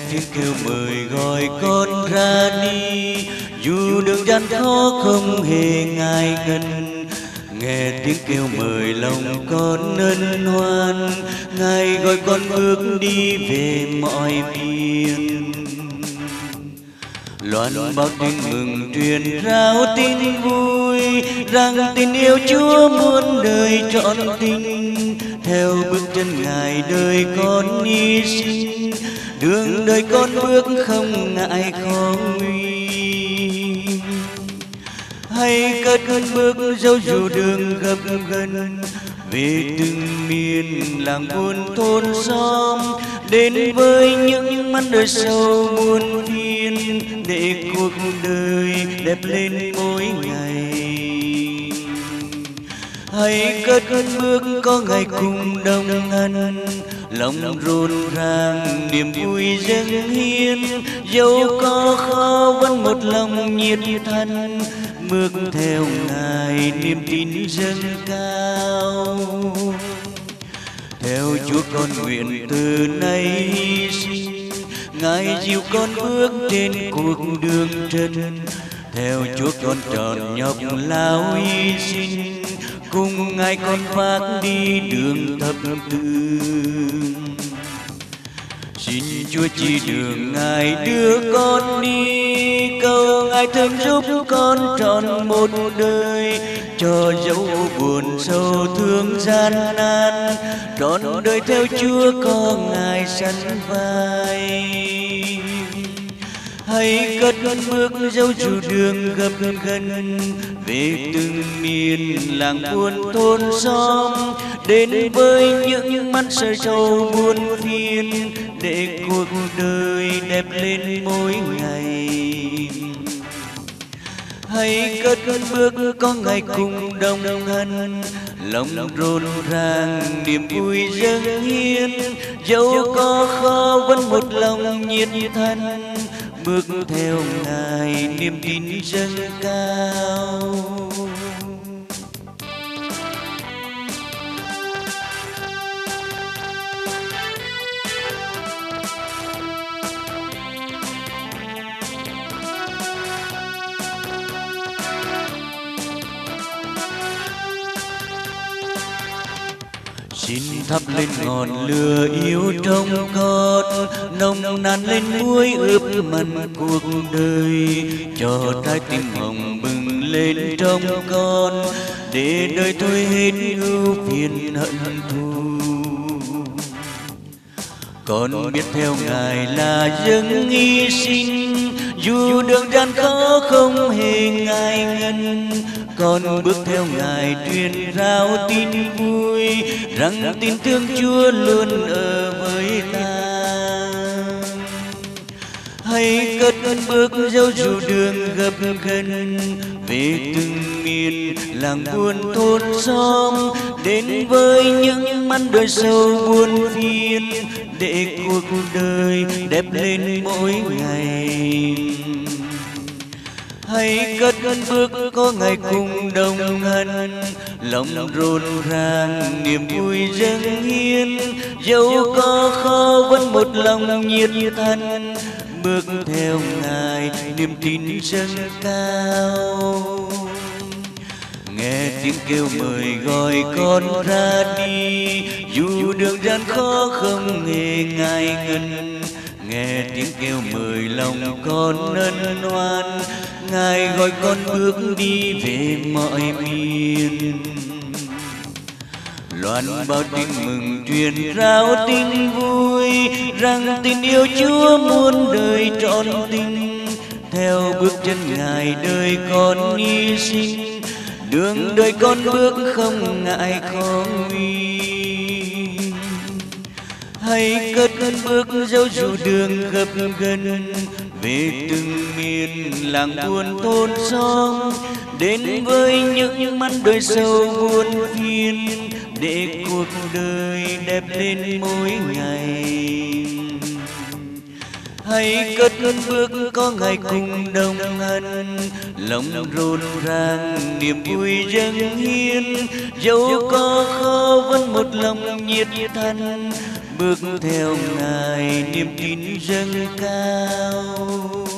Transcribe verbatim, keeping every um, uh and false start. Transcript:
tiếng kêu mời gọi con ra đi, dù đường gian khó không hề ngại ngần. Nghe tiếng kêu mời lòng con ân hoan, Ngài gọi con bước đi về mọi miền. Loan báo tin mừng truyền rao tin vui, rằng tình yêu Chúa muôn đời trọn tình. Theo bước chân Ngài đời con hy sinh, đường đời con bước không ngại khó nguy. Hãy cất bước dẫu dù đường gập ghềnh, về từng miền làng buôn thôn xóm, đến với những mắt đời sâu muôn phiền, để cuộc đời đẹp lên mỗi ngày. Hãy cất bước có Ngài cùng đồng hành, lòng rộn ràng niềm vui dâng hiến. Dẫu có khó vẫn một lòng nhiệt thành, bước theo Ngài niềm tin dâng cao. Theo Chúa con nguyện từ nay hy sinh, Ngài dìu con bước trên cuộc đường trần. Theo Chúa con tròn nhọc lao hy sinh, cùng Ngài con vác đi đường thập tự. Xin Chúa chỉ đường Ngài đưa con đi, cầu Ngài thương giúp con trọn một đời. Cho dẫu buồn sâu thương gian nan, trọn đời theo Chúa có Ngài sẵn vai. Hãy cất bước dẫu dù đường gập ghềnh, về từng miền làng buôn thôn xóm, đến với những mắt sợi sầu buồn phiền, để cuộc đời đẹp lên mỗi ngày. Hãy cất bước có Ngài cùng đồng hành, lòng rộn ràng niềm vui dâng hiến. Dẫu có khó vẫn một lòng nhiệt thành, bước theo Ngài niềm tin dâng cao. Xin thắp lên ngọn lửa yêu trong con, nồng nàn lên muối ướp mặn cuộc đời. Cho trái tim hồng bừng lên trong con, để đời thôi hết ưu phiền hận thù. Con biết theo Ngài là dâng hy sinh, dù đường gian khó không hề ngại ngần. Con bước theo Ngài truyền rao tin vui, rằng tin thương Chúa luôn ở với ta. Hãy cất bước dẫu dù đường gập ghềnh, về từng miền làng buôn thôn xóm, đến với những mắt đời sâu buồn phiền, để cuộc đời đẹp lên mỗi ngày. Hãy cất bước có Ngài cùng đồng hành, lòng rộn ràng niềm vui dâng hiến. Dẫu có khó vẫn một lòng nhiệt thành, bước theo Ngài niềm tin dâng cao. Nghe tiếng kêu mời gọi con ra đi, dù đường gian khó không hề ngại ngần. Nghe tiếng kêu mời lòng con ân hoan, Ngài gọi con bước đi về mọi miền. Loan báo tin mừng truyền rao tin vui, rằng tình yêu Chúa muôn đời trọn tình. Theo bước chân Ngài đời con hy sinh, đường đời con bước không ngại khó nguy. Hãy cất bước dẫu dù đường gập ghềnh, về từng miền làng buôn thôn xóm, đến với những mắt đời sâu buồn phiền, để cuộc đời đẹp lên mỗi ngày. Hãy cất bước có Ngài cùng đồng hành, lòng rộn ràng niềm vui dâng hiến. Dẫu có khó vẫn một lòng nhiệt thành, bước theo ngài niềm tin dâng cao.